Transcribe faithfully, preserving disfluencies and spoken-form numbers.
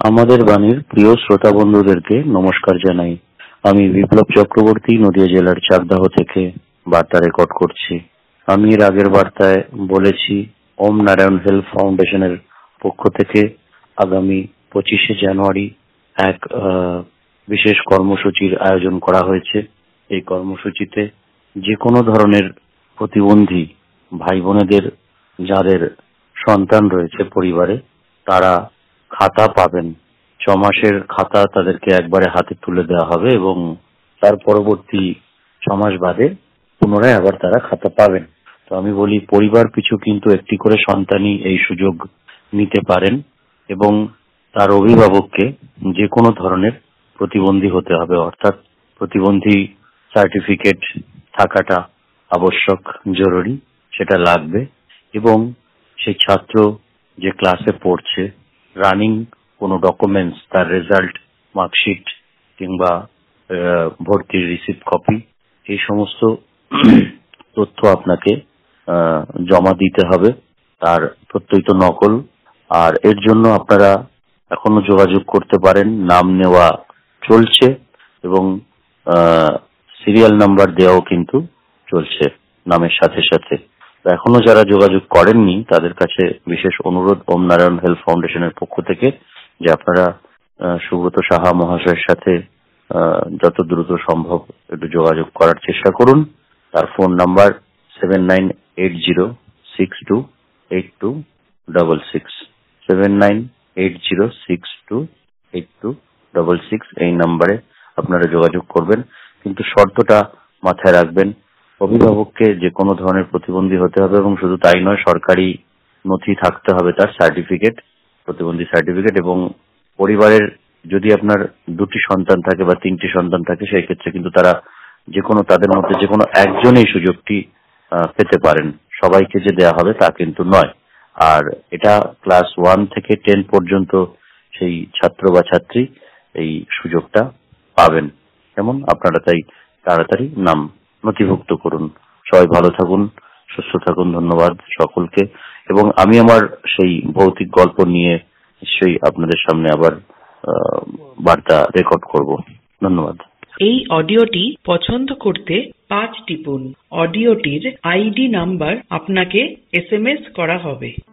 আমাদের বাণীর প্রিয় শ্রোতা বন্ধুদেরকে নমস্কার জানাই। আমি বিপ্লব চক্রবর্তী নদিয়া জেলার চাকদাহ থেকে বার্তা রেকর্ড করছি। আমি এর আগের বার্তায় বলেছি ওম নারায়ণ হেলথ ফাউন্ডেশনের পক্ষ থেকে আগামী পঁচিশে জানুয়ারি এক বিশেষ কর্মসূচির আয়োজন করা হয়েছে। এই কর্মসূচিতে যে কোনো ধরনের প্রতিবন্ধী ভাই বোনেদের যাদের সন্তান রয়েছে পরিবারে, তারা খাতা পাবেন। ছ মাসের খাতা তাদেরকে একবারে হাতে তুলে দেওয়া হবে এবং তার পরবর্তী ছ মাস বাদে পুনরায় আবার তারা খাতা পাবেন। তো আমি বলি, পরিবার পিছু কিন্তু একটি করে সন্তানই এই সুযোগ নিতে পারেন এবং তার অভিভাবককে যে কোনো ধরনের প্রতিবন্ধী হতে হবে, অর্থাৎ প্রতিবন্ধী সার্টিফিকেট থাকাটা আবশ্যক, জরুরি, সেটা লাগবে। এবং সেই ছাত্র যে ক্লাসে পড়ছে, রানিং কোনো ডকুমেন্টস, তার রেজাল্ট, মার্কশিট কিংবা ভর্তির রিসিপ্ট কপি, এই সমস্ত তথ্য আপনাকে জমা দিতে হবে, তার প্রত্যয়িত নকল। আর এর জন্য আপনারা এখনো যোগাযোগ করতে পারেন। নাম নেওয়া চলছে এবং সিরিয়াল নাম্বার দেওয়াও কিন্তু চলছে নামের সাথে সাথে। এখনো যারা যোগাযোগ করেননি তাদের কাছে বিশেষ অনুরোধ ওম নারায়ণ হেলথ ফাউন্ডেশনের পক্ষ থেকে যে আপনারা সুব্রত সাহা মহাশয়ের সাথে যত দ্রুত সম্ভব একটু যোগাযোগ করার চেষ্টা করুন। তার phone number seven nine eight zero six two eight two double six seven nine eight zero six two eight two double six এই নাম্বারে আপনারা যোগাযোগ করবেন। কিন্তু শর্তটা মাথায় রাখবেন, অভিভাবককে যে কোনো ধরনের প্রতিবন্ধী হতে হবে এবং শুধু তাই নয়, সরকারি নথি থাকতে হবে, তার সার্টিফিকেট, প্রতিবন্ধী সার্টিফিকেট। এবং পরিবারের যদি আপনার দুটি সন্তান থাকে বা তিনটি সন্তান থাকে, সেই ক্ষেত্রে কিন্তু তারা যে কোনো তাদের মধ্যে যে কোনো একজনই সুযোগটি পেতে পারেন, সবাইকে যে দেওয়া হবে তা কিন্তু নয়। আর এটা ক্লাস ওয়ান থেকে টেন পর্যন্ত সেই ছাত্র বা ছাত্রী এই সুযোগটা পাবেন। যেমন আপনারা তাই তাড়াতাড়ি নাম নথিভুক্ত করুন। সবাই ভালো থাকুন, সুস্থ থাকুন। ধন্যবাদ সকলকে। এবং আমি আমার সেই ভৌতিক গল্প নিয়ে নিশ্চয়ই আপনাদের সামনে আবার বার্তা রেকর্ড করব। ধন্যবাদ। এই অডিওটি পছন্দ করতে পাঁচ টিপুন। অডিওটির আইডি নাম্বার আপনাকে এস এম এস করা হবে।